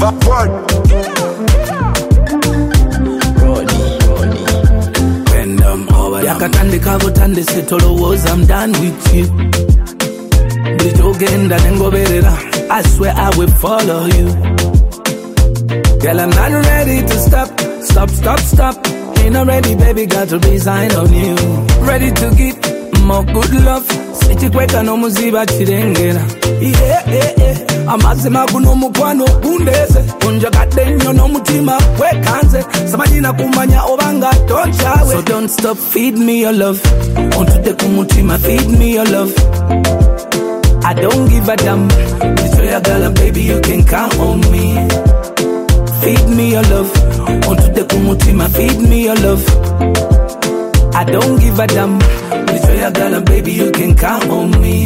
Yakatandika butandise tolowooza I'm done with you. Buli gyogenda nengoberera I swear I will follow you. Girl, I'm not ready to stop. Ain't not ready, baby, got to resign on you. Ready to give more good love. Sichikweka no muziba chirengera. Yeah. Amazima kuno mukwano kundeze. Unjakade nyo no mutima wekanze. Samajina kumanya obanga tonchawe. So don't stop, feed me your love. Ontude kumutima, feed me your love. I don't give a damn. It's your girl, baby, you can count on me. Feed me your love. Ontude kumutima, feed me your love. I don't give a damn. It's your girl, baby, you can count on me.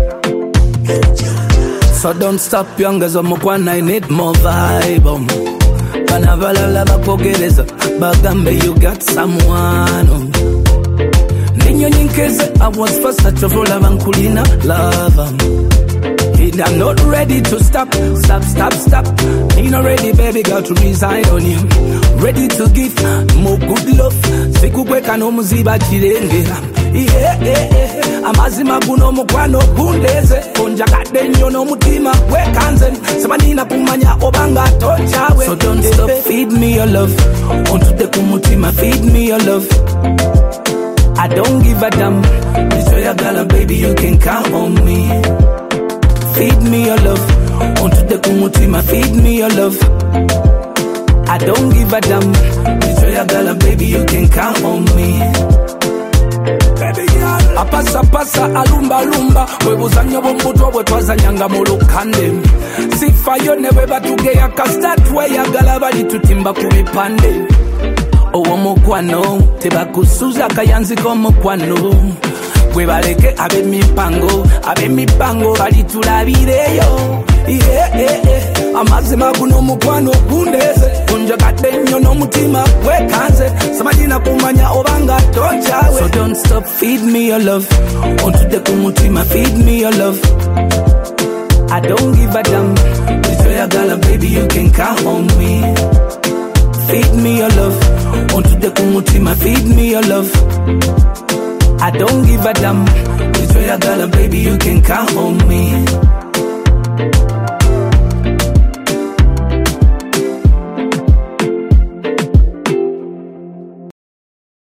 So don't stop, youngers, I need more vibe. Kanavala bakogereza bagambe you got someone. Ninyo nyinkeze I was first such a full of ankulina love. I'm not ready to stop. Ain't not ready, baby, got to resign on you. Ready to give more good love. Sikukweka no muziba chirengera. Yeah. Amazima kuno mukwano kundeze. Unjakade nyo no mutima wekanze. Samanina kumanya obanga tonchawe. So don't stop, feed me your love. Ontude kumutima, feed me your love. I don't give a damn. It's your girl, baby, you can count on me. Feed me your love. Ontude kumutima, feed me your love. I don't give a damn. It's your girl, baby, you can count on me. Baby girl. Apasa alumba webuzanya bombuto bwetwazanyanga mu lukande. Sifayo ne bwe batugeya kasitwe yagala bali tutimba ku bipande. Owo mukwano tebakusuza kayanzi k'omukwano. Gwe baleke ab'emipango balitulabireyo. Yeah. Amazima kuno mukwano kundeze. Unjakade nyo no mutima wekanze. Samajina kumanya obanga tonchawe. So don't stop, feed me your love. Ontude kumutima, feed me your love. I don't give a damn. It's your girl, baby, you can count on me. Feed me your love. Ontude kumutima, feed me your love. I don't give a damn. It's your girl, baby, you can count on me.